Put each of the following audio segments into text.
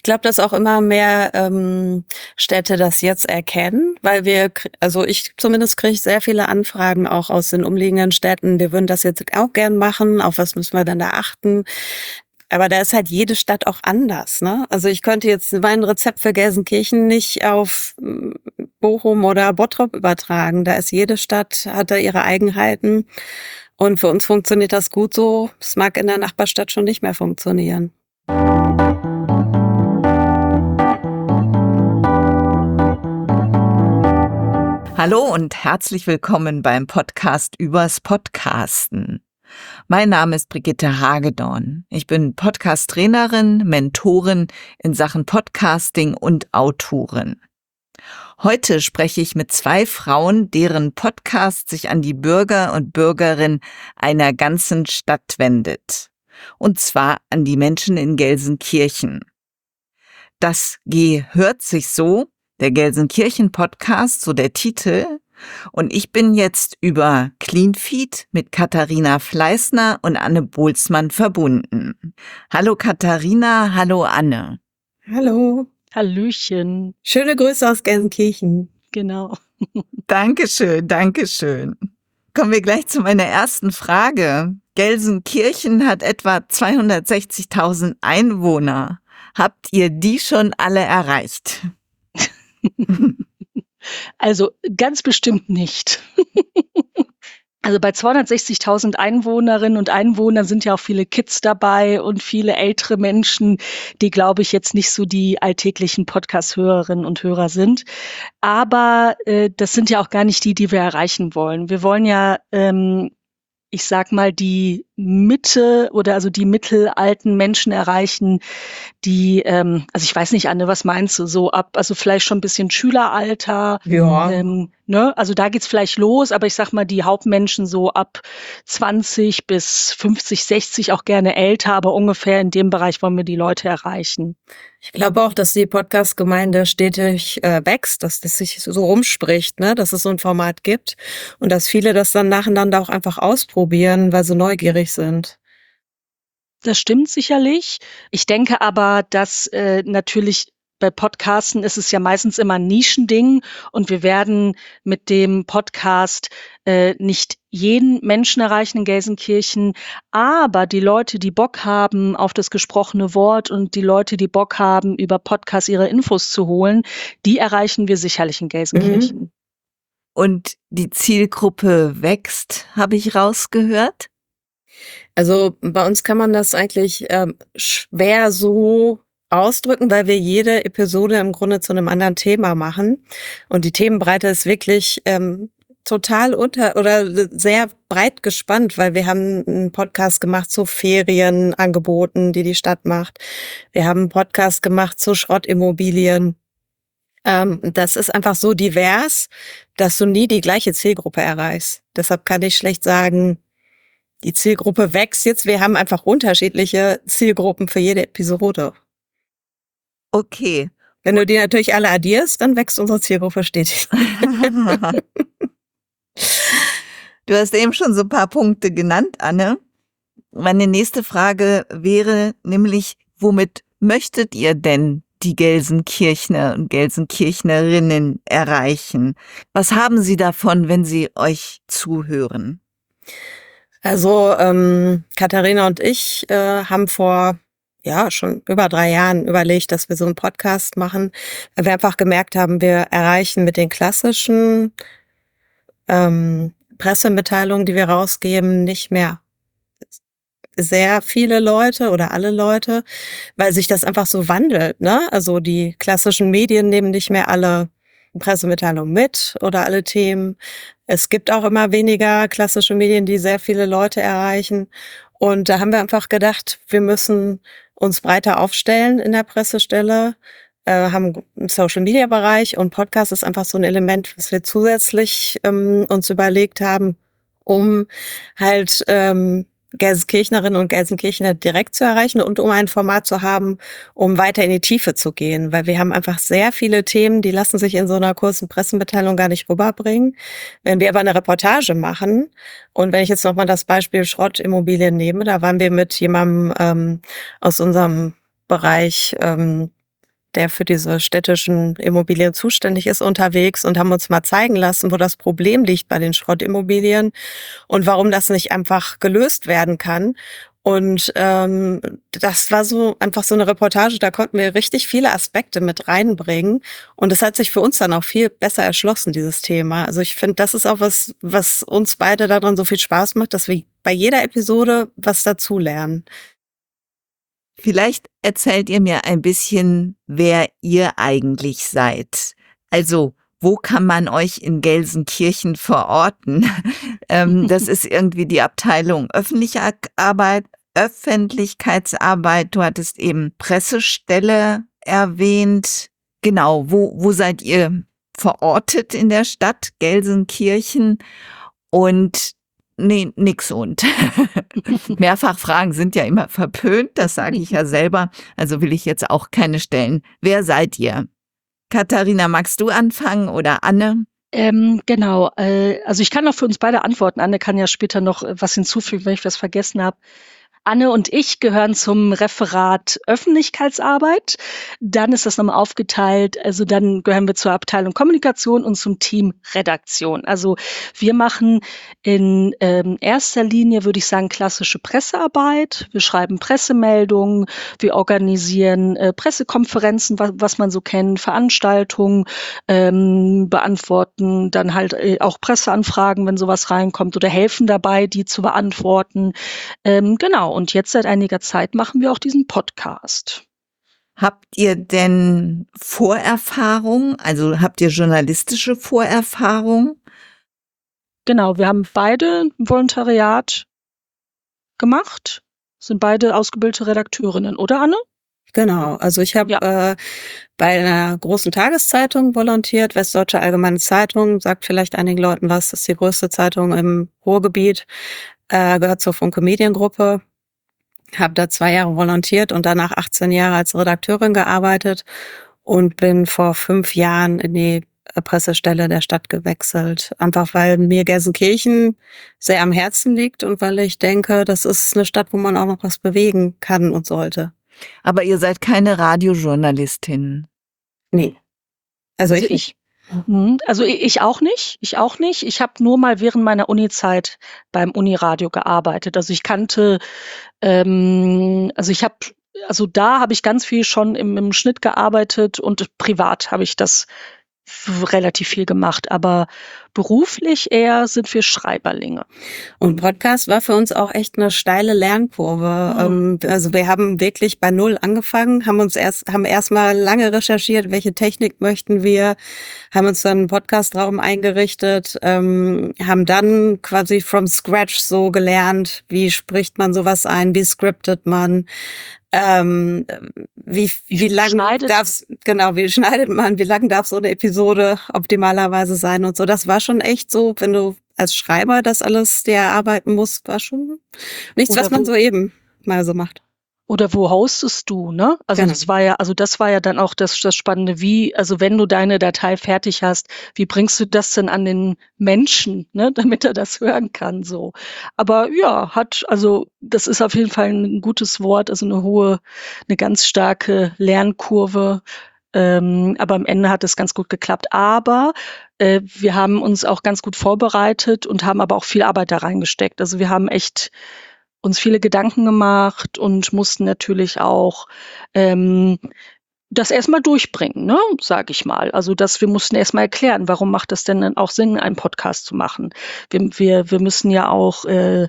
Ich glaube, dass auch immer mehr Städte das jetzt erkennen, weil also ich zumindest kriege sehr viele Anfragen auch aus den umliegenden Städten. Wir würden das jetzt auch gern machen. Auf was müssen wir dann da achten? Aber da ist halt jede Stadt auch anders, ne? Also ich könnte jetzt mein Rezept für Gelsenkirchen nicht auf Bochum oder Bottrop übertragen. Da ist jede Stadt, hat da ihre Eigenheiten. Und für uns funktioniert das gut so. Es mag in der Nachbarstadt schon nicht mehr funktionieren. Hallo und herzlich willkommen beim Podcast übers Podcasten. Mein Name ist Brigitte Hagedorn. Ich bin Podcast-Trainerin, Mentorin in Sachen Podcasting und Autorin. Heute spreche ich mit 2 Frauen, deren Podcast sich an die Bürger und Bürgerinnen einer ganzen Stadt wendet. Und zwar an die Menschen in Gelsenkirchen. Das gehört sich so, der Gelsenkirchen-Podcast, so der Titel. Und ich bin jetzt über Cleanfeed mit Katharina Fleißner und Anne Bohlsmann verbunden. Hallo Katharina, hallo Anne. Hallo. Hallöchen. Schöne Grüße aus Gelsenkirchen. Genau. Dankeschön, Dankeschön. Kommen wir gleich zu meiner ersten Frage. Gelsenkirchen hat etwa 260.000 Einwohner. Habt ihr die schon alle erreicht? Also ganz bestimmt nicht. Also bei 260.000 Einwohnerinnen und Einwohnern sind ja auch viele Kids dabei und viele ältere Menschen, die, glaube ich, jetzt nicht so die alltäglichen Podcast-Hörerinnen und Hörer sind. Aber das sind ja auch gar nicht die wir erreichen wollen. Wir wollen ja, ich sag mal, die Mitte oder also die mittelalten Menschen erreichen, die, also ich weiß nicht, Anne, was meinst du, so ab, also vielleicht schon ein bisschen Schüleralter. Ja. Ne? Also da geht's vielleicht los, aber ich sag mal, die Hauptmenschen so ab 20 bis 50, 60, auch gerne älter, aber ungefähr in dem Bereich wollen wir die Leute erreichen. Ich glaube auch, dass die Podcast-Gemeinde stetig wächst, dass das sich so rumspricht, ne, dass es so ein Format gibt und dass viele das dann nacheinander auch einfach ausprobieren, weil sie neugierig sind. Das stimmt sicherlich. Ich denke aber, dass natürlich bei Podcasten ist es ja meistens immer ein Nischending und wir werden mit dem Podcast nicht jeden Menschen erreichen in Gelsenkirchen, aber die Leute, die Bock haben auf das gesprochene Wort und die Leute, die Bock haben, über Podcasts ihre Infos zu holen, die erreichen wir sicherlich in Gelsenkirchen. Und die Zielgruppe wächst, habe ich rausgehört? Also bei uns kann man das eigentlich schwer so ausdrücken, weil wir jede Episode im Grunde zu einem anderen Thema machen. Und die Themenbreite ist wirklich total sehr breit gespannt, weil wir haben einen Podcast gemacht zu Ferienangeboten, die die Stadt macht. Wir haben einen Podcast gemacht zu Schrottimmobilien. Das ist einfach so divers, dass du nie die gleiche Zielgruppe erreichst. Deshalb kann ich schlecht sagen, die Zielgruppe wächst jetzt. Wir haben einfach unterschiedliche Zielgruppen für jede Episode. Okay. Wenn du die natürlich alle addierst, dann wächst unsere Zielgruppe stetig. Du hast eben schon so ein paar Punkte genannt, Anne. Meine nächste Frage wäre nämlich, womit möchtet ihr denn die Gelsenkirchner und Gelsenkirchnerinnen erreichen? Was haben sie davon, wenn sie euch zuhören? Also Katharina und ich haben vor schon über 3 Jahren überlegt, dass wir so einen Podcast machen, weil wir einfach gemerkt haben, wir erreichen mit den klassischen Pressemitteilungen, die wir rausgeben, nicht mehr sehr viele Leute oder alle Leute, weil sich das einfach so wandelt, ne? Also die klassischen Medien nehmen nicht mehr alle Pressemitteilungen mit oder alle Themen. Es gibt auch immer weniger klassische Medien, die sehr viele Leute erreichen. Und da haben wir einfach gedacht, wir müssen uns breiter aufstellen in der Pressestelle, haben einen Social-Media-Bereich und Podcast ist einfach so ein Element, was wir zusätzlich uns überlegt haben, um halt Gelsenkirchnerinnen und Gelsenkirchner direkt zu erreichen und um ein Format zu haben, um weiter in die Tiefe zu gehen. Weil wir haben einfach sehr viele Themen, die lassen sich in so einer kurzen Pressemitteilung gar nicht rüberbringen. Wenn wir aber eine Reportage machen, und wenn ich jetzt nochmal das Beispiel Schrottimmobilien nehme, da waren wir mit jemandem aus unserem Bereich der für diese städtischen Immobilien zuständig ist, unterwegs und haben uns mal zeigen lassen, wo das Problem liegt bei den Schrottimmobilien und warum das nicht einfach gelöst werden kann. Und das war so einfach so eine Reportage, da konnten wir richtig viele Aspekte mit reinbringen. Und es hat sich für uns dann auch viel besser erschlossen, dieses Thema. Also ich finde, das ist auch was uns beide daran so viel Spaß macht, dass wir bei jeder Episode was dazulernen. Vielleicht erzählt ihr mir ein bisschen, wer ihr eigentlich seid. Also, wo kann man euch in Gelsenkirchen verorten? Das ist irgendwie die Abteilung Öffentlichkeitsarbeit. Du hattest eben Pressestelle erwähnt. Genau, wo seid ihr verortet in der Stadt Gelsenkirchen? Und nee, nix und. Mehrfachfragen sind ja immer verpönt, das sage ich ja selber. Also will ich jetzt auch keine stellen. Wer seid ihr? Katharina, magst du anfangen oder Anne? Genau, also ich kann auch für uns beide antworten. Anne kann ja später noch was hinzufügen, wenn ich was vergessen habe. Anne und ich gehören zum Referat Öffentlichkeitsarbeit. Dann ist das nochmal aufgeteilt. Also dann gehören wir zur Abteilung Kommunikation und zum Team Redaktion. Also wir machen in erster Linie, würde ich sagen, klassische Pressearbeit. Wir schreiben Pressemeldungen, wir organisieren Pressekonferenzen, was man so kennt, Veranstaltungen, beantworten dann halt auch Presseanfragen, wenn sowas reinkommt, oder helfen dabei, die zu beantworten. Genau. Und jetzt seit einiger Zeit machen wir auch diesen Podcast. Habt ihr denn Vorerfahrung? Also habt ihr journalistische Vorerfahrung? Genau, wir haben beide ein Volontariat gemacht, sind beide ausgebildete Redakteurinnen, oder Anne? Genau, also ich habe bei einer großen Tageszeitung volontiert, Westdeutsche Allgemeine Zeitung, sagt vielleicht einigen Leuten was, das ist die größte Zeitung im Ruhrgebiet, gehört zur Funke Mediengruppe. Habe da 2 Jahre volontiert und danach 18 Jahre als Redakteurin gearbeitet und bin vor 5 Jahren in die Pressestelle der Stadt gewechselt. Einfach weil mir Gelsenkirchen sehr am Herzen liegt und weil ich denke, das ist eine Stadt, wo man auch noch was bewegen kann und sollte. Aber ihr seid keine Radiojournalistin. Nee. Also ich Also ich auch nicht. Ich auch nicht. Ich habe nur mal während meiner Unizeit beim Uniradio gearbeitet. Also ich kannte, da habe ich ganz viel schon im Schnitt gearbeitet und privat habe ich das relativ viel gemacht, aber beruflich eher sind wir Schreiberlinge. Und Podcast war für uns auch echt eine steile Lernkurve. Also wir haben wirklich bei Null angefangen, haben erstmal lange recherchiert, welche Technik möchten wir, haben uns dann einen Podcastraum eingerichtet, haben dann quasi from scratch so gelernt, wie spricht man sowas ein, wie scriptet man, wie lang wie schneidet man, wie lang darf so eine Episode optimalerweise sein und so. Das war schon echt so, wenn du als Schreiber das alles dir erarbeiten musst, war schon nichts, was man so eben mal so macht. Oder wo hostest du, ne? Also Genau. das war ja dann auch das Spannende, also wenn du deine Datei fertig hast, wie bringst du das denn an den Menschen, ne, damit er das hören kann, so. Aber ja, das ist auf jeden Fall ein gutes Wort, also eine ganz starke Lernkurve. Aber am Ende hat es ganz gut geklappt. Aber wir haben uns auch ganz gut vorbereitet und haben aber auch viel Arbeit da reingesteckt. Also wir haben echt uns viele Gedanken gemacht und mussten natürlich auch das erstmal durchbringen, ne, sage ich mal. Also wir mussten erstmal erklären, warum macht es denn auch Sinn, einen Podcast zu machen. Wir müssen ja auch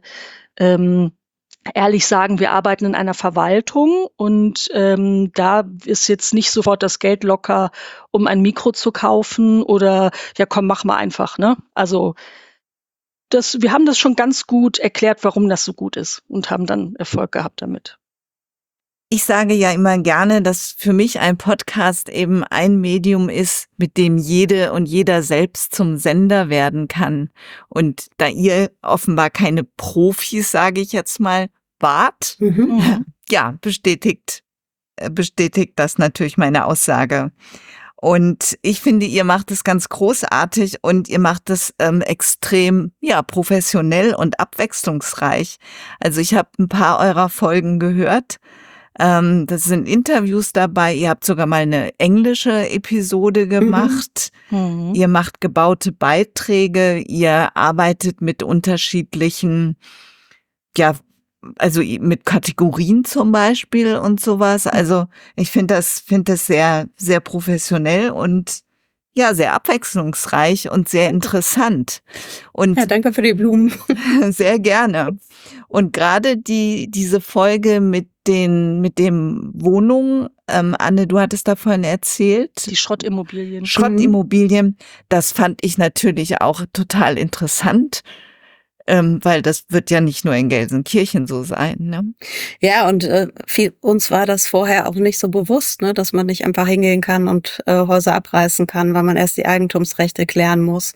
ehrlich sagen, wir arbeiten in einer Verwaltung und da ist jetzt nicht sofort das Geld locker, um ein Mikro zu kaufen oder ja komm, mach mal einfach, ne? Also wir haben das schon ganz gut erklärt, warum das so gut ist und haben dann Erfolg gehabt damit. Ich sage ja immer gerne, dass für mich ein Podcast eben ein Medium ist, mit dem jede und jeder selbst zum Sender werden kann. Und da ihr offenbar keine Profis, sage ich jetzt mal, wart, ja, bestätigt das natürlich meine Aussage. Und ich finde, ihr macht es ganz großartig und ihr macht es extrem, ja, professionell und abwechslungsreich. Also ich habe ein paar eurer Folgen gehört. Das sind Interviews dabei. Ihr habt sogar mal eine englische Episode gemacht. Ihr macht gebaute Beiträge. Ihr arbeitet mit unterschiedlichen, ja, also mit Kategorien zum Beispiel und sowas. Also ich finde das sehr, sehr professionell und ja, sehr abwechslungsreich und sehr interessant. Und Ja, danke für die Blumen. sehr gerne. Und gerade diese Folge mit dem Wohnungen, Anne, du hattest davon erzählt. Die Schrottimmobilien. Schrottimmobilien, das fand ich natürlich auch total interessant. Weil das wird ja nicht nur in Gelsenkirchen so sein, ne? Ja, und uns war das vorher auch nicht so bewusst, ne, dass man nicht einfach hingehen kann und Häuser abreißen kann, weil man erst die Eigentumsrechte klären muss.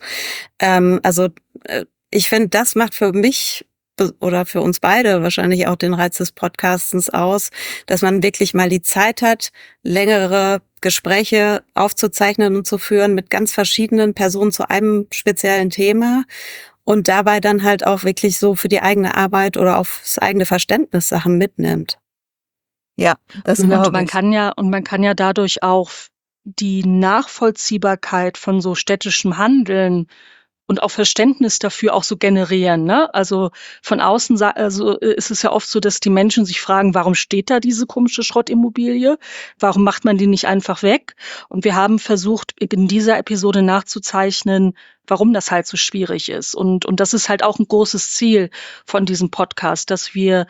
Ich finde, das macht für mich oder für uns beide wahrscheinlich auch den Reiz des Podcastens aus, dass man wirklich mal die Zeit hat, längere Gespräche aufzuzeichnen und zu führen mit ganz verschiedenen Personen zu einem speziellen Thema. Und dabei dann halt auch wirklich so für die eigene Arbeit oder aufs eigene Verständnis Sachen mitnimmt. Ja, das Und glaube man ich. kann ja dadurch auch die Nachvollziehbarkeit von so städtischem Handeln und auch Verständnis dafür auch so generieren, ne? Also von außen ist es ja oft so, dass die Menschen sich fragen, warum steht da diese komische Schrottimmobilie? Warum macht man die nicht einfach weg? Und wir haben versucht, in dieser Episode nachzuzeichnen, warum das halt so schwierig ist. Und das ist halt auch ein großes Ziel von diesem Podcast, dass wir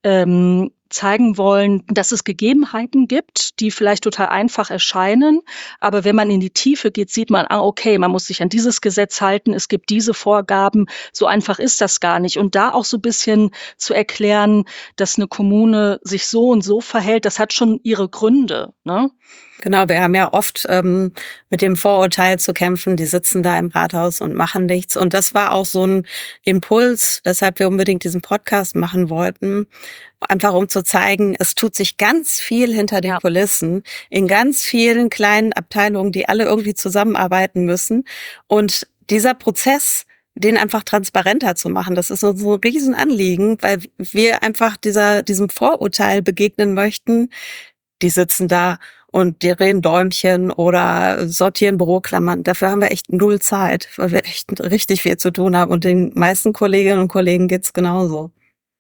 zeigen wollen, dass es Gegebenheiten gibt, die vielleicht total einfach erscheinen, aber wenn man in die Tiefe geht, sieht man, okay, man muss sich an dieses Gesetz halten, es gibt diese Vorgaben, so einfach ist das gar nicht. Und da auch so ein bisschen zu erklären, dass eine Kommune sich so und so verhält, das hat schon ihre Gründe, ne? Genau, wir haben ja oft mit dem Vorurteil zu kämpfen, die sitzen da im Rathaus und machen nichts. Und das war auch so ein Impuls, weshalb wir unbedingt diesen Podcast machen wollten. Einfach um zu zeigen, es tut sich ganz viel hinter den Kulissen, in ganz vielen kleinen Abteilungen, die alle irgendwie zusammenarbeiten müssen. Und dieser Prozess, den einfach transparenter zu machen, das ist uns so ein Riesenanliegen, weil wir einfach diesem Vorurteil begegnen möchten. Die sitzen da und die drehen Däumchen oder sortieren Büroklammern. Dafür haben wir echt null Zeit, weil wir echt richtig viel zu tun haben. Und den meisten Kolleginnen und Kollegen geht's genauso.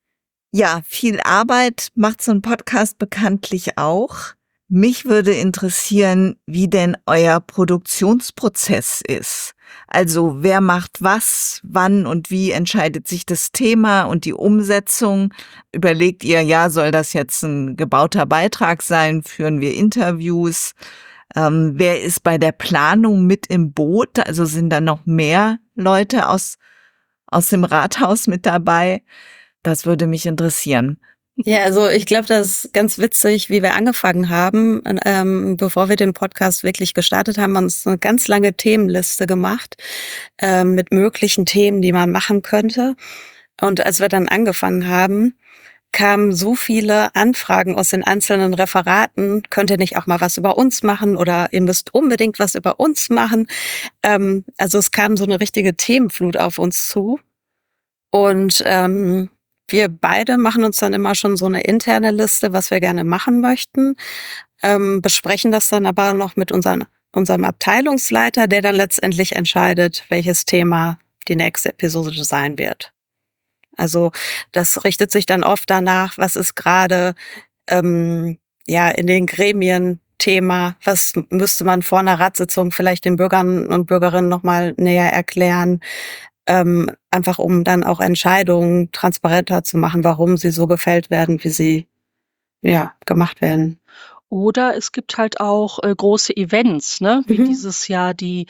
Ja, viel Arbeit macht so ein Podcast bekanntlich auch. Mich würde interessieren, wie denn euer Produktionsprozess ist. Also wer macht was, wann und wie entscheidet sich das Thema und die Umsetzung? Überlegt ihr, ja, soll das jetzt ein gebauter Beitrag sein? Führen wir Interviews? Wer ist bei der Planung mit im Boot? Also sind da noch mehr Leute aus dem Rathaus mit dabei? Das würde mich interessieren. Ja, also ich glaube, das ist ganz witzig, wie wir angefangen haben. Bevor wir den Podcast wirklich gestartet haben, haben wir uns eine ganz lange Themenliste gemacht mit möglichen Themen, die man machen könnte. Und als wir dann angefangen haben, kamen so viele Anfragen aus den einzelnen Referaten. Könnt ihr nicht auch mal was über uns machen oder ihr müsst unbedingt was über uns machen? Also es kam so eine richtige Themenflut auf uns zu. Und wir beide machen uns dann immer schon so eine interne Liste, was wir gerne machen möchten, besprechen das dann aber noch mit unserem Abteilungsleiter, der dann letztendlich entscheidet, welches Thema die nächste Episode sein wird. Also das richtet sich dann oft danach, was ist gerade in den Gremien Thema, was müsste man vor einer Ratssitzung vielleicht den Bürgern und Bürgerinnen nochmal näher erklären, einfach um dann auch Entscheidungen transparenter zu machen, warum sie so gefällt werden, wie sie gemacht werden. Oder es gibt halt auch große Events, ne? Wie dieses Jahr die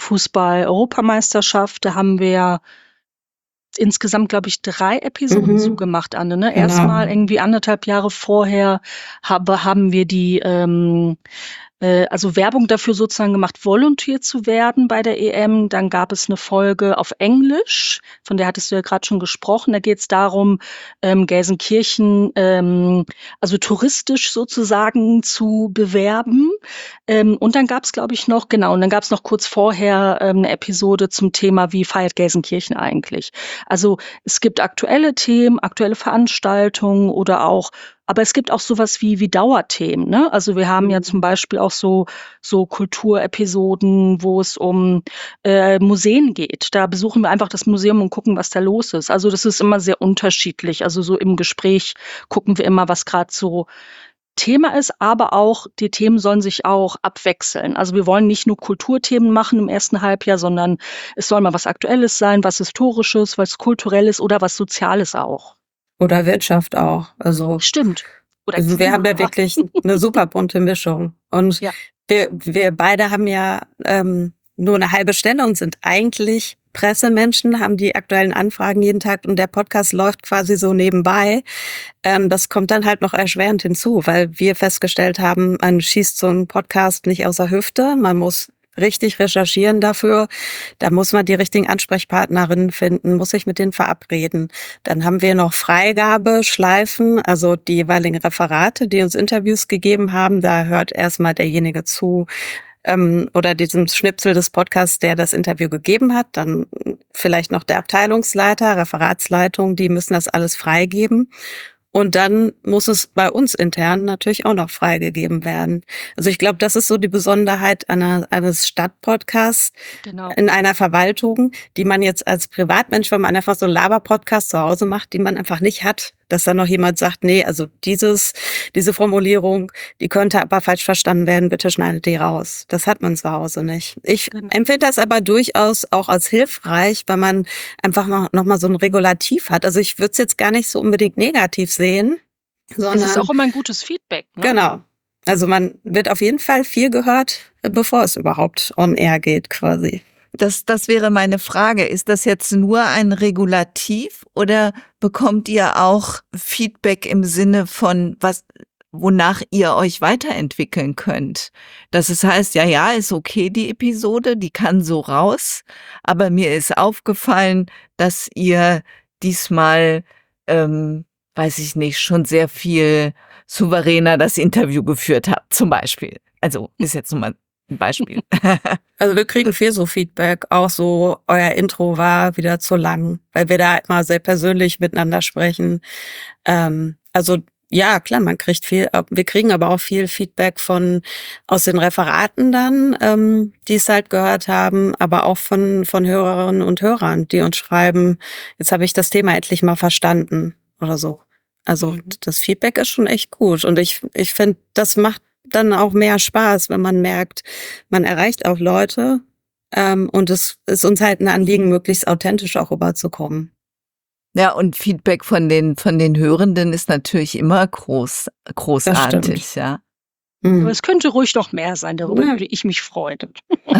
Fußball-Europameisterschaft. Da haben wir insgesamt, glaube ich, 3 Episoden zugemacht, Anne. Ne? Genau. Erstmal irgendwie 1,5 Jahre vorher haben wir die also Werbung dafür sozusagen gemacht, Volunteer zu werden bei der EM. Dann gab es eine Folge auf Englisch, von der hattest du ja gerade schon gesprochen. Da geht es darum, Gelsenkirchen also touristisch sozusagen zu bewerben. Und dann gab es, glaube ich, noch, genau, und dann gab es noch kurz vorher eine Episode zum Thema, wie feiert Gelsenkirchen eigentlich? Also es gibt aktuelle Themen, aktuelle Veranstaltungen oder auch, aber es gibt auch sowas wie Dauerthemen, ne? Also wir haben ja zum Beispiel auch so Kulturepisoden, wo es um Museen geht. Da besuchen wir einfach das Museum und gucken, was da los ist. Also das ist immer sehr unterschiedlich. Also so im Gespräch gucken wir immer, was gerade so Thema ist, aber auch die Themen sollen sich auch abwechseln. Also wir wollen nicht nur Kulturthemen machen im ersten Halbjahr, sondern es soll mal was Aktuelles sein, was Historisches, was Kulturelles oder was Soziales auch. Oder Wirtschaft auch. Also Stimmt. Oder wir Klima. haben ja wirklich eine super bunte Mischung. Und Ja. wir beide haben ja nur eine halbe Stelle und sind eigentlich Pressemenschen, haben die aktuellen Anfragen jeden Tag und der Podcast läuft quasi so nebenbei. Das kommt dann halt noch erschwerend hinzu, weil wir festgestellt haben, man schießt so einen Podcast nicht aus der Hüfte, man muss richtig recherchieren dafür. Da muss man die richtigen Ansprechpartnerinnen finden, muss sich mit denen verabreden. Dann haben wir noch Freigabeschleifen, also die jeweiligen Referate, die uns Interviews gegeben haben. Da hört erstmal derjenige zu, oder diesem Schnipsel des Podcasts, der das Interview gegeben hat. Dann vielleicht noch der Abteilungsleiter, Referatsleitung, die müssen das alles freigeben. Und dann muss es bei uns intern natürlich auch noch freigegeben werden. Also ich glaube, das ist so die Besonderheit eines Stadtpodcasts Genau. in einer Verwaltung, die man jetzt als Privatmensch, wenn man einfach so einen Laber-Podcast zu Hause macht, die man einfach nicht hat, dass dann noch jemand sagt, nee, also diese Formulierung, die könnte aber falsch verstanden werden, bitte schneidet die raus. Das hat man zu Hause nicht. Ich empfinde das aber durchaus auch als hilfreich, weil man einfach noch mal so ein Regulativ hat. Also ich würde es jetzt gar nicht so unbedingt negativ sehen, sondern Es ist auch immer ein gutes Feedback. Ne? genau. Also man wird auf jeden Fall viel gehört, bevor es überhaupt on air geht quasi. Das wäre meine Frage. Ist das jetzt nur ein Regulativ oder bekommt ihr auch Feedback im Sinne von wonach ihr euch weiterentwickeln könnt? Dass es heißt, ja, ist okay, die Episode, die kann so raus, aber mir ist aufgefallen, dass ihr diesmal, weiß ich nicht, schon sehr viel souveräner das Interview geführt habt, zum Beispiel. Also ist jetzt nur mal ein Beispiel. Also wir kriegen viel so Feedback, auch so, euer Intro war wieder zu lang, weil wir da immer sehr persönlich miteinander sprechen. Also ja, klar, man kriegt viel, wir kriegen aber auch viel Feedback aus den Referaten dann, die es halt gehört haben, aber auch von Hörerinnen und Hörern, die uns schreiben, jetzt habe ich das Thema endlich mal verstanden oder so. Also das Feedback ist schon echt gut und ich finde, das macht dann auch mehr Spaß, wenn man merkt, man erreicht auch Leute, und es ist uns halt ein Anliegen, möglichst authentisch auch rüberzukommen. Ja, und Feedback von den Hörenden ist natürlich immer großartig, ja. Aber es könnte ruhig noch mehr sein, darüber würde ich mich freuen.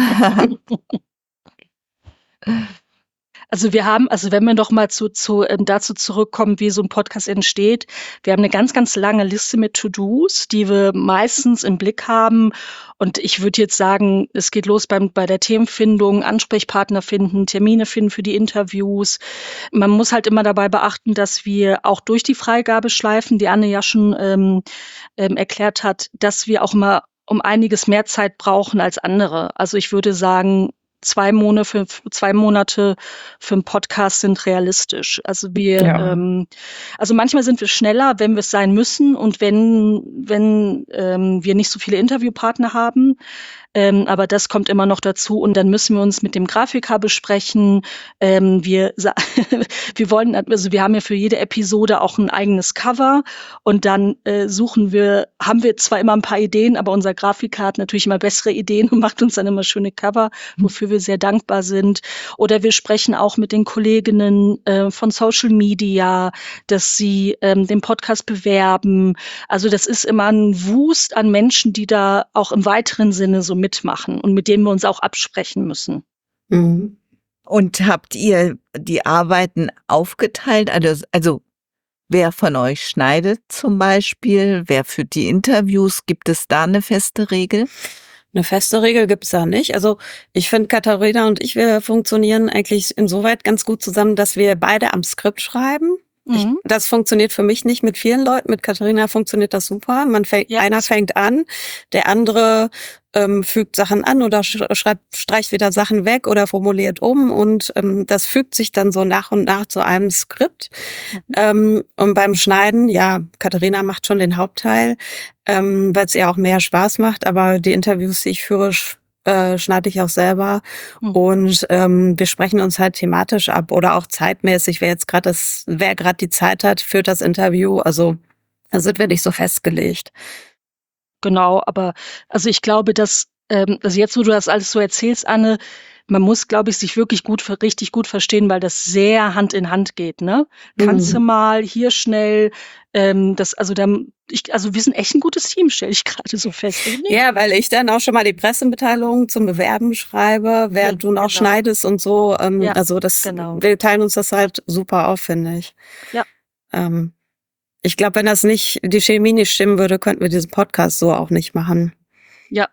Also wenn wir noch mal dazu zurückkommen, wie so ein Podcast entsteht, wir haben eine ganz, ganz lange Liste mit To-Dos, die wir meistens im Blick haben. Und ich würde jetzt sagen, es geht los bei der Themenfindung, Ansprechpartner finden, Termine finden für die Interviews. Man muss halt immer dabei beachten, dass wir auch durch die Freigabeschleifen, die Anne ja schon erklärt hat, dass wir auch immer um einiges mehr Zeit brauchen als andere. Also ich würde sagen, 2 Monate für einen Podcast sind realistisch. Also also manchmal sind wir schneller, wenn wir es sein müssen und wenn wir nicht so viele Interviewpartner haben. Aber das kommt immer noch dazu und dann müssen wir uns mit dem Grafiker besprechen. Wir haben ja für jede Episode auch ein eigenes Cover und dann haben wir zwar immer ein paar Ideen, aber unser Grafiker hat natürlich immer bessere Ideen und macht uns dann immer schöne Cover, wofür wir sehr dankbar sind. Oder wir sprechen auch mit den Kolleginnen von Social Media, dass sie den Podcast bewerben. Also das ist immer ein Wust an Menschen, die da auch im weiteren Sinne so mitmachen und mit denen wir uns auch absprechen müssen. Mhm. Und habt ihr die Arbeiten aufgeteilt? Also wer von euch schneidet zum Beispiel? Wer führt die Interviews? Gibt es da eine feste Regel? Eine feste Regel gibt's da nicht. Also ich finde, Katharina und ich, wir funktionieren eigentlich insoweit ganz gut zusammen, dass wir beide am Skript schreiben. Das funktioniert für mich nicht mit vielen Leuten. Mit Katharina funktioniert das super. Einer fängt an, der andere fügt Sachen an oder streicht wieder Sachen weg oder formuliert um und das fügt sich dann so nach und nach zu einem Skript. Und beim Schneiden, ja, Katharina macht schon den Hauptteil, weil es ihr auch mehr Spaß macht, aber die Interviews, die ich führe, schneide ich auch selber und wir sprechen uns halt thematisch ab oder auch zeitmäßig, wer gerade die Zeit hat, führt das Interview, also da sind wir nicht so festgelegt. Genau, aber also ich glaube, dass also jetzt, wo du das alles so erzählst, Anne, man muss, glaube ich, sich wirklich richtig gut verstehen, weil das sehr Hand in Hand geht, ne? Kannst du mal hier schnell wir sind echt ein gutes Team, stelle ich gerade so fest. Ja, weil ich dann auch schon mal die Pressemitteilung zum Bewerben schreibe, während du noch schneidest und so. Also wir teilen uns das halt super auf, finde ich. Ja. Ich glaube, wenn die Chemie nicht stimmen würde, könnten wir diesen Podcast so auch nicht machen. Ja.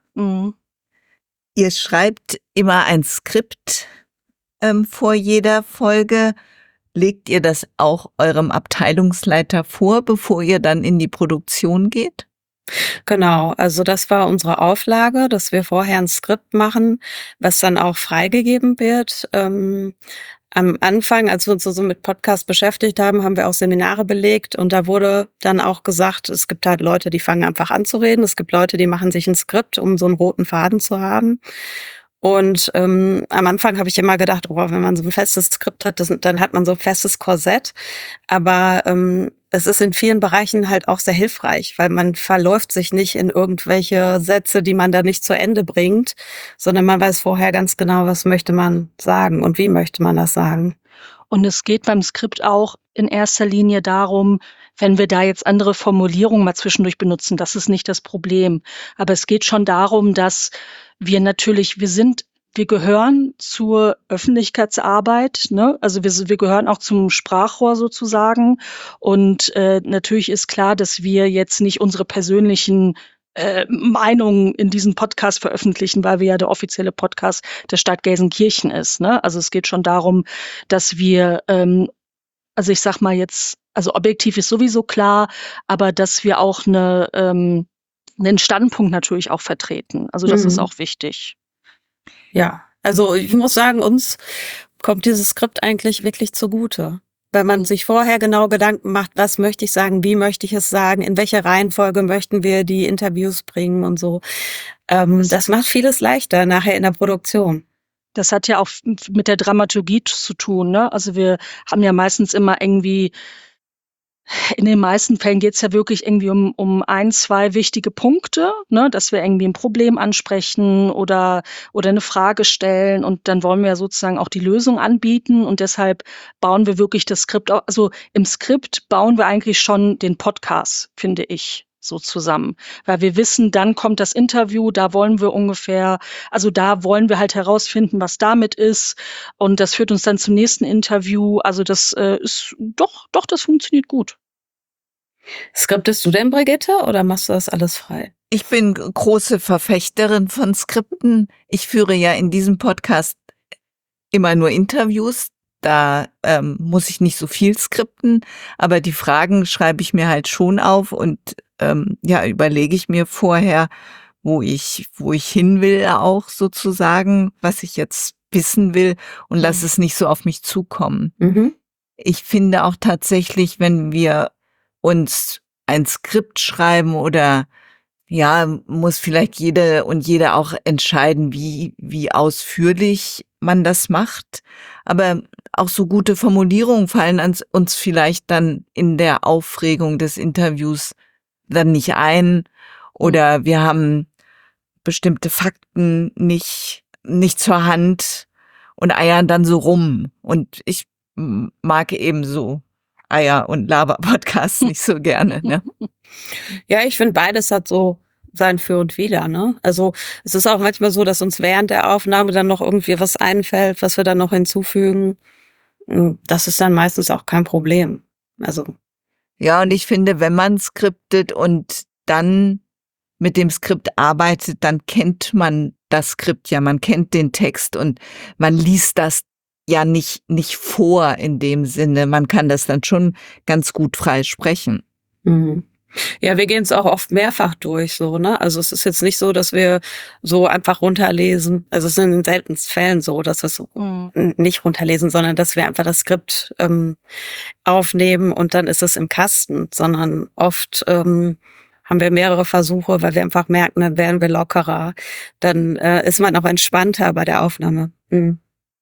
Ihr schreibt immer ein Skript vor jeder Folge. Legt ihr das auch eurem Abteilungsleiter vor, bevor ihr dann in die Produktion geht? Genau, also das war unsere Auflage, dass wir vorher ein Skript machen, was dann auch freigegeben wird. Am Anfang, als wir uns so mit Podcast beschäftigt haben, haben wir auch Seminare belegt und da wurde dann auch gesagt, es gibt halt Leute, die fangen einfach an zu reden, es gibt Leute, die machen sich ein Skript, um so einen roten Faden zu haben. Und am Anfang habe ich immer gedacht, wenn man so ein festes Skript hat, dann hat man so ein festes Korsett. Aber es ist in vielen Bereichen halt auch sehr hilfreich, weil man verläuft sich nicht in irgendwelche Sätze, die man da nicht zu Ende bringt, sondern man weiß vorher ganz genau, was möchte man sagen und wie möchte man das sagen. Und es geht beim Skript auch in erster Linie darum, wenn wir da jetzt andere Formulierungen mal zwischendurch benutzen, das ist nicht das Problem. Aber es geht schon darum, dass wir gehören zur Öffentlichkeitsarbeit, ne? Also wir gehören auch zum Sprachrohr sozusagen. Und natürlich ist klar, dass wir jetzt nicht unsere persönlichen Meinungen in diesem Podcast veröffentlichen, weil wir ja der offizielle Podcast der Stadt Gelsenkirchen ist, ne? Also es geht schon darum, dass wir, also ich sag mal jetzt, also objektiv ist sowieso klar, aber dass wir auch einen Standpunkt natürlich auch vertreten. Also das ist auch wichtig. Ja, also ich muss sagen, uns kommt dieses Skript eigentlich wirklich zugute. Wenn man sich vorher genau Gedanken macht, was möchte ich sagen, wie möchte ich es sagen, in welcher Reihenfolge möchten wir die Interviews bringen und so. Das macht vieles leichter nachher in der Produktion. Das hat ja auch mit der Dramaturgie zu tun, ne? Also wir haben ja meistens immer irgendwie, in den meisten Fällen geht's ja wirklich irgendwie um 1, 2 wichtige Punkte, ne? Dass wir irgendwie ein Problem ansprechen oder eine Frage stellen und dann wollen wir ja sozusagen auch die Lösung anbieten und deshalb bauen wir wirklich das Skript, also im Skript bauen wir eigentlich schon den Podcast, finde ich, so zusammen. Weil wir wissen, dann kommt das Interview, da wollen wir halt herausfinden, was damit ist. Und das führt uns dann zum nächsten Interview. Also das ist doch, das funktioniert gut. Skriptest du denn, Brigitte, oder machst du das alles frei? Ich bin große Verfechterin von Skripten. Ich führe ja in diesem Podcast immer nur Interviews. Da muss ich nicht so viel skripten, aber die Fragen schreibe ich mir halt schon auf und überlege ich mir vorher, wo ich hin will auch sozusagen, was ich jetzt wissen will und lasse es nicht so auf mich zukommen. Ich finde auch tatsächlich, wenn wir uns ein Skript schreiben oder muss vielleicht jede und jeder auch entscheiden, wie ausführlich man das macht. Aber auch so gute Formulierungen fallen uns vielleicht dann in der Aufregung des Interviews dann nicht ein. Oder wir haben bestimmte Fakten nicht zur Hand und eiern dann so rum. Und ich mag eben so Eier- und Laber-Podcasts nicht so gerne, ne? Ja, ich finde, beides hat so sein Für und Wider, ne? Also es ist auch manchmal so, dass uns während der Aufnahme dann noch irgendwie was einfällt, was wir dann noch hinzufügen. Das ist dann meistens auch kein Problem. Also. Ja, und ich finde, wenn man skriptet und dann mit dem Skript arbeitet, dann kennt man das Skript ja, man kennt den Text und man liest das ja nicht vor in dem Sinne. Man kann das dann schon ganz gut frei sprechen. Mhm. Ja, wir gehen es auch oft mehrfach durch, so, ne? Also es ist jetzt nicht so, dass wir so einfach runterlesen. Also es ist in den seltensten Fällen so, dass wir es so nicht runterlesen, sondern dass wir einfach das Skript aufnehmen und dann ist es im Kasten, sondern oft haben wir mehrere Versuche, weil wir einfach merken, dann werden wir lockerer. Dann ist man auch entspannter bei der Aufnahme. Mhm.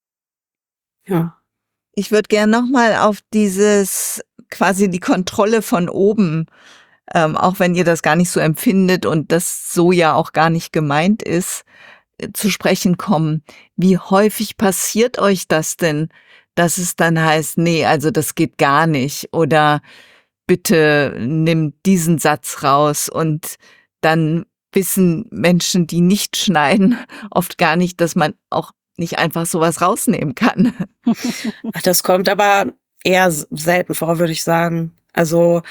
Ja. Ich würde gern nochmal auf dieses quasi die Kontrolle von oben, auch wenn ihr das gar nicht so empfindet und das so ja auch gar nicht gemeint ist, zu sprechen kommen. Wie häufig passiert euch das denn, dass es dann heißt, nee, also das geht gar nicht oder bitte nimm diesen Satz raus und dann wissen Menschen, die nicht schneiden, oft gar nicht, dass man auch nicht einfach sowas rausnehmen kann. Ach, das kommt aber eher selten vor, würde ich sagen. Also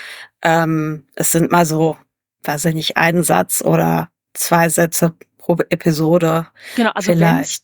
es sind mal so, weiß ich nicht, ein Satz oder 2 Sätze pro Episode. Genau, also vielleicht.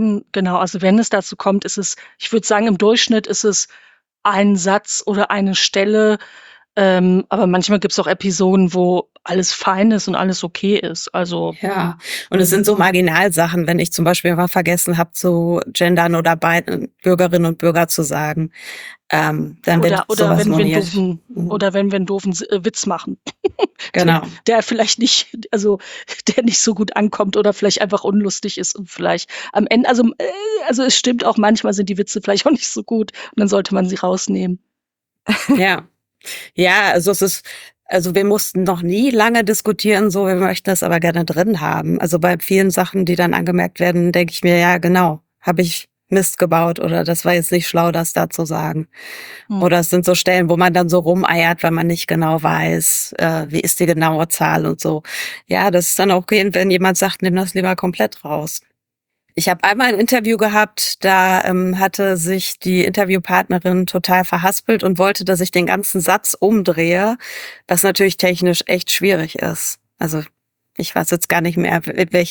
wenn es dazu kommt, ist es, ich würde sagen, im Durchschnitt ist es ein Satz oder eine Stelle, aber manchmal gibt es auch Episoden, wo alles fein ist und alles okay ist. Also Ja, und es sind so Marginalsachen, wenn ich zum Beispiel mal vergessen habe zu gendern oder beiden Bürgerinnen und Bürger zu sagen, dann wird sowas moniert. oder wenn wir einen doofen Witz machen, Genau. der vielleicht nicht, also der nicht so gut ankommt oder vielleicht einfach unlustig ist und vielleicht am Ende, also es stimmt auch, manchmal sind die Witze vielleicht auch nicht so gut und dann sollte man sie rausnehmen. Ja. Ja, also wir mussten noch nie lange diskutieren, so, wir möchten das aber gerne drin haben. Also bei vielen Sachen, die dann angemerkt werden, denke ich mir, ja, genau, habe ich Mist gebaut oder das war jetzt nicht schlau, das da zu sagen. Oder es sind so Stellen, wo man dann so rumeiert, weil man nicht genau weiß, wie ist die genaue Zahl und so. Ja, das ist dann auch okay, wenn jemand sagt, nimm das lieber komplett raus. Ich habe einmal ein Interview gehabt, da hatte sich die Interviewpartnerin total verhaspelt und wollte, dass ich den ganzen Satz umdrehe, was natürlich technisch echt schwierig ist. Also ich weiß jetzt gar nicht mehr,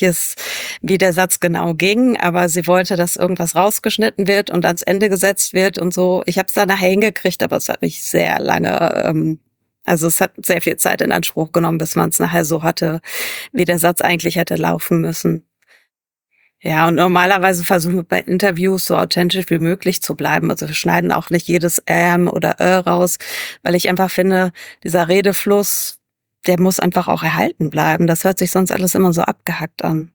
wie der Satz genau ging, aber sie wollte, dass irgendwas rausgeschnitten wird und ans Ende gesetzt wird und so. Ich habe es dann nachher hingekriegt, aber es hat mich sehr lange, also es hat sehr viel Zeit in Anspruch genommen, bis man es nachher so hatte, wie der Satz eigentlich hätte laufen müssen. Ja, und normalerweise versuchen wir bei Interviews so authentisch wie möglich zu bleiben. Also wir schneiden auch nicht jedes oder raus, weil ich einfach finde, dieser Redefluss, der muss einfach auch erhalten bleiben. Das hört sich sonst alles immer so abgehackt an.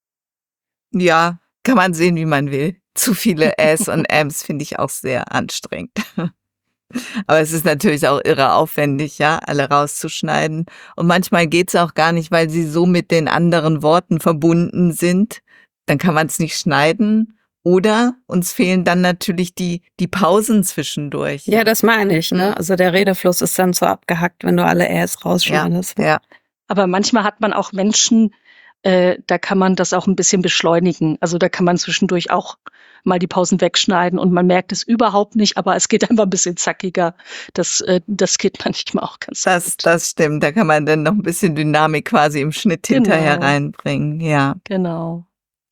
Ja, kann man sehen, wie man will. Zu viele Äs und Äms finde ich auch sehr anstrengend. Aber es ist natürlich auch irre aufwendig, ja, alle rauszuschneiden. Und manchmal geht's auch gar nicht, weil sie so mit den anderen Worten verbunden sind. Dann kann man es nicht schneiden. Oder uns fehlen dann natürlich die Pausen zwischendurch. Ja, das meine ich, ne? Also der Redefluss ist dann so abgehackt, wenn du alle Äs rausschneidest. Ja. Aber manchmal hat man auch Menschen, da kann man das auch ein bisschen beschleunigen. Also da kann man zwischendurch auch mal die Pausen wegschneiden und man merkt es überhaupt nicht, aber es geht einfach ein bisschen zackiger. Das geht manchmal auch ganz gut. Das stimmt. Da kann man dann noch ein bisschen Dynamik quasi im Schnitt hinterher reinbringen. Ja. Genau.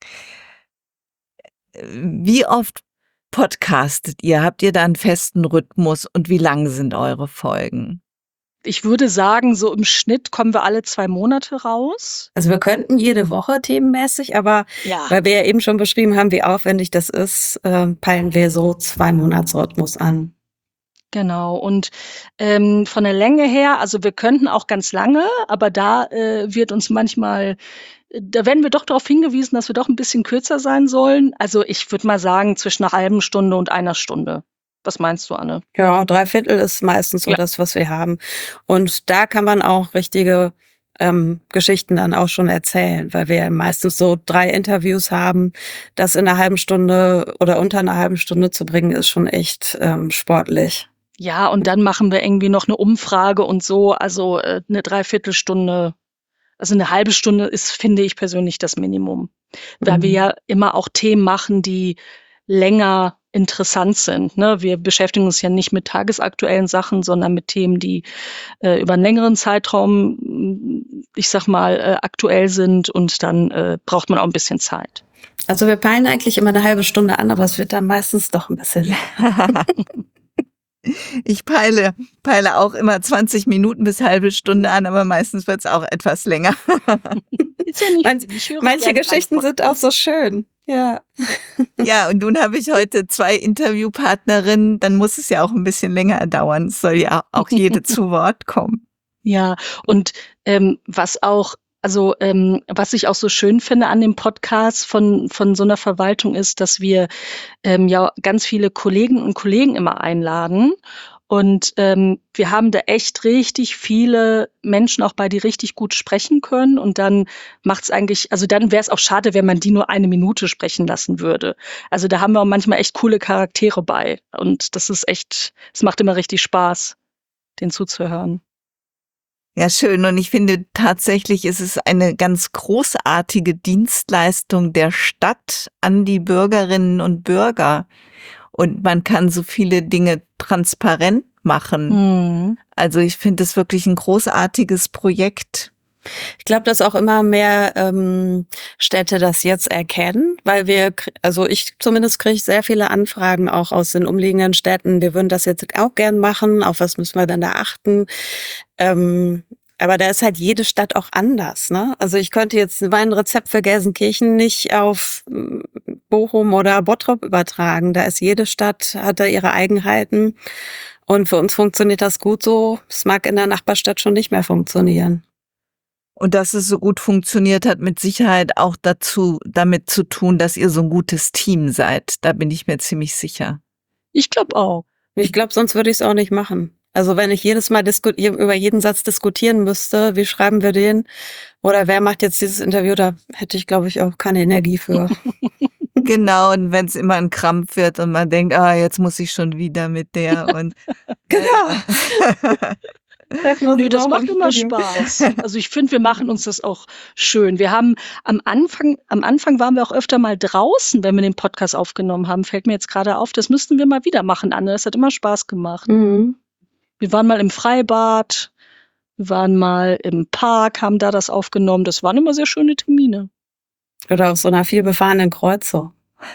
Wie oft podcastet ihr? Habt ihr da einen festen Rhythmus und wie lang sind eure Folgen? Ich würde sagen, so im Schnitt kommen wir alle 2 Monate raus. Also wir könnten jede Woche themenmäßig, aber weil wir ja eben schon beschrieben haben, wie aufwendig das ist, peilen wir so 2-Monats-Rhythmus an. Genau. Und von der Länge her, also wir könnten auch ganz lange, aber da wird uns manchmal, da werden wir doch darauf hingewiesen, dass wir doch ein bisschen kürzer sein sollen. Also ich würde mal sagen, zwischen einer halben Stunde und einer Stunde. Was meinst du, Anne? Ja, 3/4 ist meistens so das, was wir haben. Und da kann man auch richtige Geschichten dann auch schon erzählen, weil wir meistens so 3 Interviews haben. Das in einer halben Stunde oder unter einer halben Stunde zu bringen, ist schon echt sportlich. Ja, und dann machen wir irgendwie noch eine Umfrage und so. Also eine 3/4 Stunde, also eine halbe Stunde ist, finde ich persönlich, das Minimum. Weil wir ja immer auch Themen machen, die länger interessant sind. Ne? Wir beschäftigen uns ja nicht mit tagesaktuellen Sachen, sondern mit Themen, die über einen längeren Zeitraum, ich sag mal, aktuell sind, und dann braucht man auch ein bisschen Zeit. Also wir peilen eigentlich immer eine halbe Stunde an, aber es wird dann meistens doch ein bisschen länger. Ich peile auch immer 20 Minuten bis halbe Stunde an, aber meistens wird es auch etwas länger. Ist ja nicht, ich höre Manche gerne Geschichten sind auch so schön. Ja. Ja, und nun habe ich heute 2 Interviewpartnerinnen, dann muss es ja auch ein bisschen länger dauern. Es soll ja auch jede zu Wort kommen. Ja, und was ich auch so schön finde an dem Podcast von so einer Verwaltung ist, dass wir ja ganz viele Kolleginnen und Kollegen immer einladen. Und wir haben da echt richtig viele Menschen auch bei, die richtig gut sprechen können. Und dann macht's eigentlich, also dann wäre es auch schade, wenn man die nur 1 Minute sprechen lassen würde. Also da haben wir auch manchmal echt coole Charaktere bei. Und das ist echt, es macht immer richtig Spaß, denen zuzuhören. Ja, schön. Und ich finde tatsächlich, ist es eine ganz großartige Dienstleistung der Stadt an die Bürgerinnen und Bürger. Und man kann so viele Dinge transparent machen. Mhm. Also ich finde es wirklich ein großartiges Projekt. Ich glaube, dass auch immer mehr Städte das jetzt erkennen, weil ich zumindest kriege sehr viele Anfragen auch aus den umliegenden Städten. Wir würden das jetzt auch gern machen. Auf was müssen wir dann da achten? Aber da ist halt jede Stadt auch anders, ne? Also ich könnte jetzt mein Rezept für Gelsenkirchen nicht auf Bochum oder Bottrop übertragen. Da ist jede Stadt, hat da ihre Eigenheiten. Und für uns funktioniert das gut so. Es mag in der Nachbarstadt schon nicht mehr funktionieren. Und dass es so gut funktioniert, hat mit Sicherheit auch damit zu tun, dass ihr so ein gutes Team seid. Da bin ich mir ziemlich sicher. Ich glaube auch. Ich glaube, sonst würde ich es auch nicht machen. Also wenn ich jedes Mal über jeden Satz diskutieren müsste, wie schreiben wir den? Oder wer macht jetzt dieses Interview? Da hätte ich, glaube ich, auch keine Energie für. Genau, und wenn es immer ein Krampf wird und man denkt, jetzt muss ich schon wieder mit der und Genau. Nö, das macht immer Spaß. Also ich finde, wir machen uns das auch schön. Wir haben am Anfang waren wir auch öfter mal draußen, wenn wir den Podcast aufgenommen haben. Fällt mir jetzt gerade auf, das müssten wir mal wieder machen, Anne. Das hat immer Spaß gemacht. Mhm. Wir waren mal im Freibad, wir waren mal im Park, haben da das aufgenommen. Das waren immer sehr schöne Termine. Oder auf so einer vielbefahrenen Kreuzung.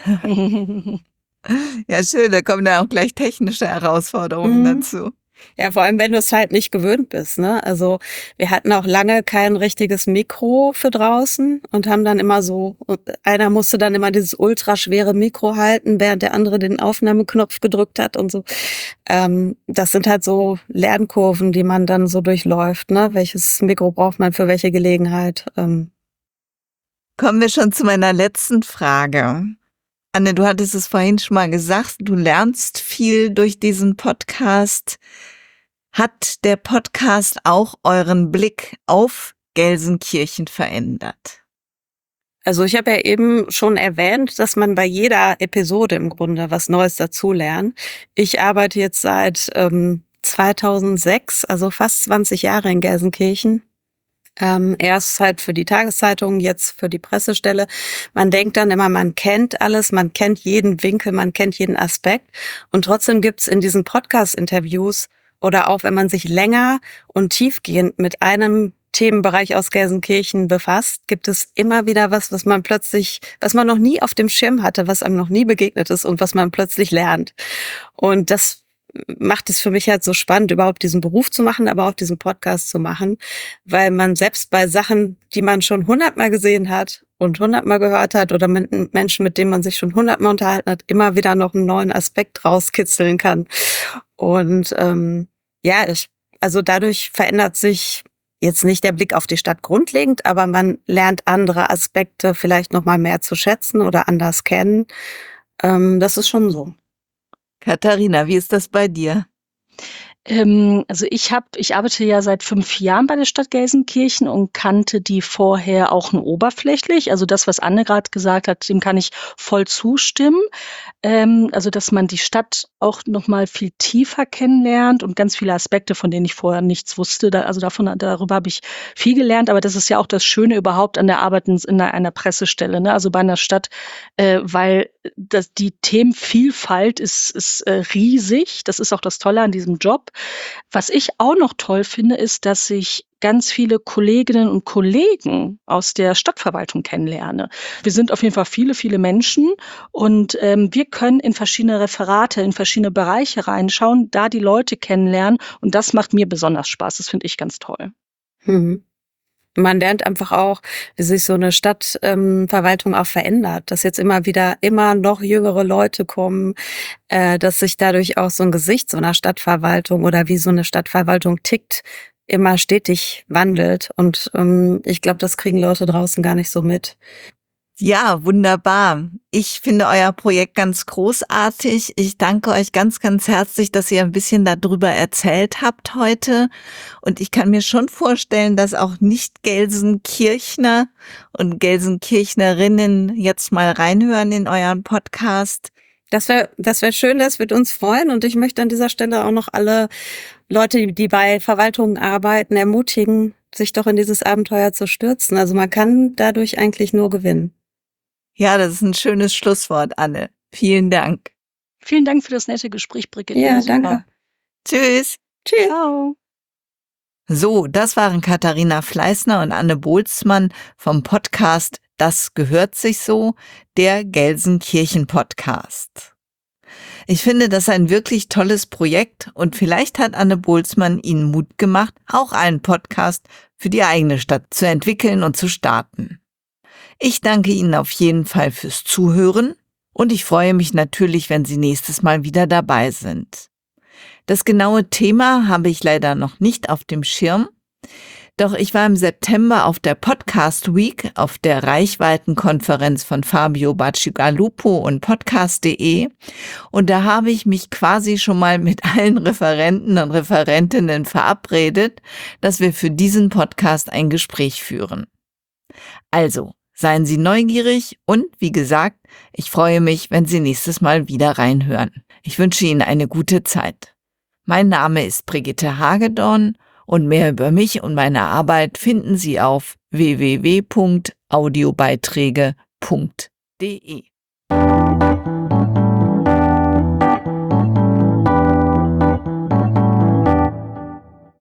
Ja, schön, da kommen dann auch gleich technische Herausforderungen dazu. Ja, vor allem, wenn du es halt nicht gewöhnt bist, ne? Also wir hatten auch lange kein richtiges Mikro für draußen und haben dann immer einer musste dann immer dieses ultraschwere Mikro halten, während der andere den Aufnahmeknopf gedrückt hat und so. Das sind halt so Lernkurven, die man dann so durchläuft, ne? Welches Mikro braucht man für welche Gelegenheit? Kommen wir schon zu meiner letzten Frage. Anne, du hattest es vorhin schon mal gesagt, du lernst viel durch diesen Podcast. Hat der Podcast auch euren Blick auf Gelsenkirchen verändert? Also ich habe ja eben schon erwähnt, dass man bei jeder Episode im Grunde was Neues dazulernt. Ich arbeite jetzt seit 2006, also fast 20 Jahre in Gelsenkirchen. Erst halt für die Tageszeitung, jetzt für die Pressestelle. Man denkt dann immer, man kennt alles, man kennt jeden Winkel, man kennt jeden Aspekt. Und trotzdem gibt's in diesen Podcast-Interviews oder auch wenn man sich länger und tiefgehend mit einem Themenbereich aus Gelsenkirchen befasst, gibt es immer wieder was man noch nie auf dem Schirm hatte, was einem noch nie begegnet ist und was man plötzlich lernt. Und das macht es für mich halt so spannend, überhaupt diesen Beruf zu machen, aber auch diesen Podcast zu machen, weil man selbst bei Sachen, die man schon 100-mal gesehen hat und 100-mal gehört hat oder mit Menschen, mit denen man sich schon 100-mal unterhalten hat, immer wieder noch einen neuen Aspekt rauskitzeln kann. Und also dadurch verändert sich jetzt nicht der Blick auf die Stadt grundlegend, aber man lernt andere Aspekte vielleicht noch mal mehr zu schätzen oder anders kennen. Das ist schon so. Katharina, wie ist das bei dir? Also ich arbeite ja seit 5 Jahren bei der Stadt Gelsenkirchen und kannte die vorher auch nur oberflächlich. Also das, was Anne gerade gesagt hat, dem kann ich voll zustimmen. Also dass man die Stadt auch noch mal viel tiefer kennenlernt und ganz viele Aspekte, von denen ich vorher nichts wusste. Darüber habe ich viel gelernt. Aber das ist ja auch das Schöne überhaupt an der Arbeit in einer Pressestelle, ne? Also bei einer Stadt, weil die Themenvielfalt ist riesig. Das ist auch das Tolle an diesem Job. Was ich auch noch toll finde, ist, dass ich ganz viele Kolleginnen und Kollegen aus der Stadtverwaltung kennenlerne. Wir sind auf jeden Fall viele, viele Menschen und wir können in verschiedene Referate, in verschiedene Bereiche reinschauen, da die Leute kennenlernen und das macht mir besonders Spaß. Das finde ich ganz toll. Mhm. Man lernt einfach auch, wie sich so eine Stadtverwaltung auch verändert, dass jetzt immer noch jüngere Leute kommen, dass sich dadurch auch so ein Gesicht so einer Stadtverwaltung oder wie so eine Stadtverwaltung tickt, immer stetig wandelt. Und ich glaube, das kriegen Leute draußen gar nicht so mit. Ja, wunderbar. Ich finde euer Projekt ganz großartig. Ich danke euch ganz, ganz herzlich, dass ihr ein bisschen darüber erzählt habt heute. Und ich kann mir schon vorstellen, dass auch Nicht-Gelsenkirchner und Gelsenkirchnerinnen jetzt mal reinhören in euren Podcast. Das wär schön, das wird uns freuen. Und ich möchte an dieser Stelle auch noch alle Leute, die bei Verwaltungen arbeiten, ermutigen, sich doch in dieses Abenteuer zu stürzen. Also man kann dadurch eigentlich nur gewinnen. Ja, das ist ein schönes Schlusswort, Anne. Vielen Dank. Vielen Dank für das nette Gespräch, Brigitte. Ja, Super. danke. Tschüss. Tschüss. Ciao. So, das waren Katharina Fleißner und Anne Boltzmann vom Podcast Das gehört sich so, der Gelsenkirchen-Podcast. Ich finde das ein wirklich tolles Projekt und vielleicht hat Anne Boltzmann Ihnen Mut gemacht, auch einen Podcast für die eigene Stadt zu entwickeln und zu starten. Ich danke Ihnen auf jeden Fall fürs Zuhören und ich freue mich natürlich, wenn Sie nächstes Mal wieder dabei sind. Das genaue Thema habe ich leider noch nicht auf dem Schirm, doch ich war im September auf der Podcast Week, auf der Reichweitenkonferenz von Fabio Bacigalupo und podcast.de und da habe ich mich quasi schon mal mit allen Referenten und Referentinnen verabredet, dass wir für diesen Podcast ein Gespräch führen. Also, seien Sie neugierig und, wie gesagt, ich freue mich, wenn Sie nächstes Mal wieder reinhören. Ich wünsche Ihnen eine gute Zeit. Mein Name ist Brigitte Hagedorn und mehr über mich und meine Arbeit finden Sie auf www.audiobeiträge.de.